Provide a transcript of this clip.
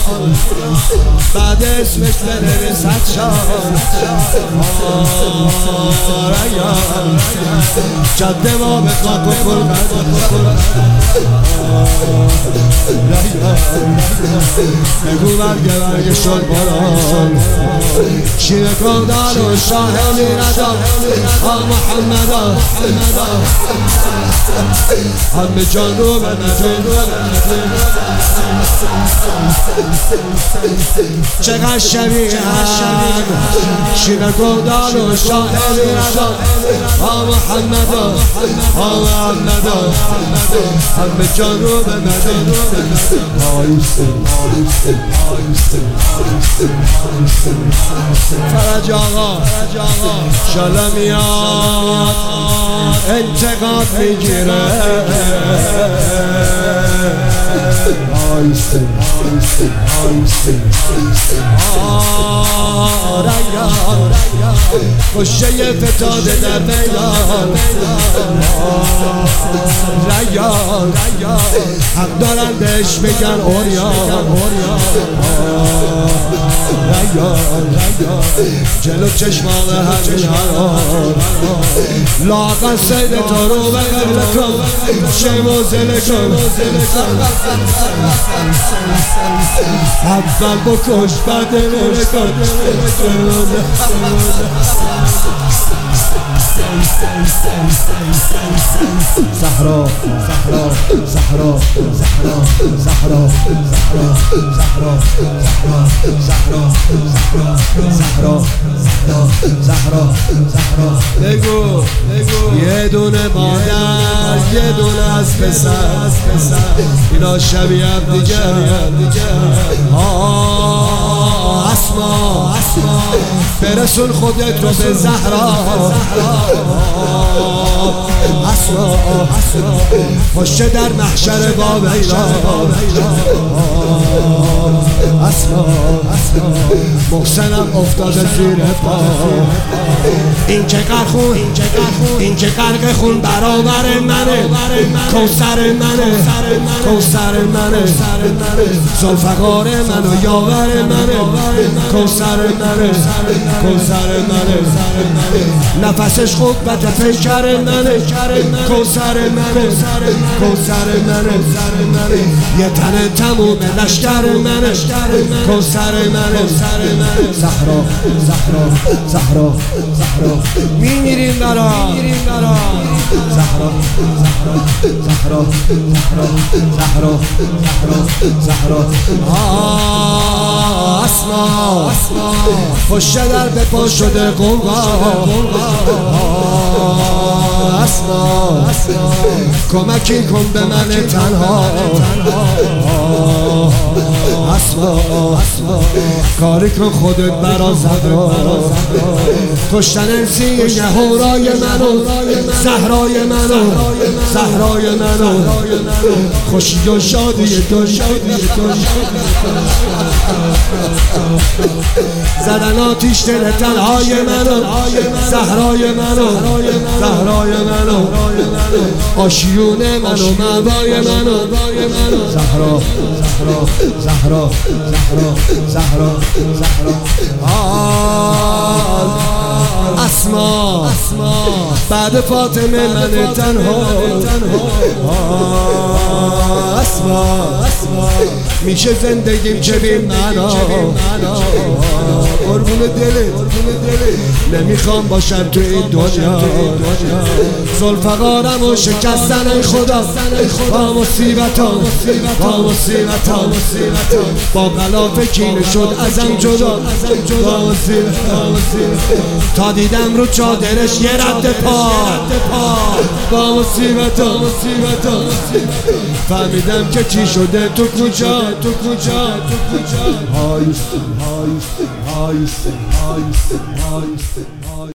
بعد اسمش بنویسد شان جد ما به خاک و کل بگو برگه شد باران شیر کردن و شاه میردان محمد همه جان رو چقدر شبیه شیر کردن و شاه میردان محمد همه جان رو به مدن فرج آقا شالا میاد انتقاد میگیره کشه فتاده در میدان ریان حق دارن بهش بگن اوریان جلو چشمان همین حرار لاغن سید تا رو به قبل کن شموزل کن اول بکش بعد میره کن زهرا بگو یه دونه مادر یه دونه از پسر اینا شبیه هم دیگه اسما برسون خودت رو به زهرا اسما پشت در محشر باب ایران اسما محسنم افتاده زیر پا این که قرخون این که قرق خون برابر منه کوثر منه ذوالفقار من و یاور منه کوثر منه نفسش قوت پیکر منه کوثر منه یه تن تموم لشکر منه کوثر منه زهرا میمیریم برا زهرا اسما پشت در به پا شده قوقا اسما کمکی کن به من تنها اسما کاری کن خودت برا زهرا کشتن سینه هورای منو زهرای منو خوشی و شادی زدن آتیش دل تنهای منو زهرای منو آشیون منو موای منو زهرا اسما بعد فاطمه من تنها اسما میشه زندگیم چه بی معنا قربون دلت نمیخوام باشم تو این دنیا ذوالفقارم و شکستن ای خدا با مصیبتان با غلاف کینه شد ازم جدا تا دیدم رو چادرش یه رد پا با مصیبتان فهمیدم که چی شده تو کجا هایسته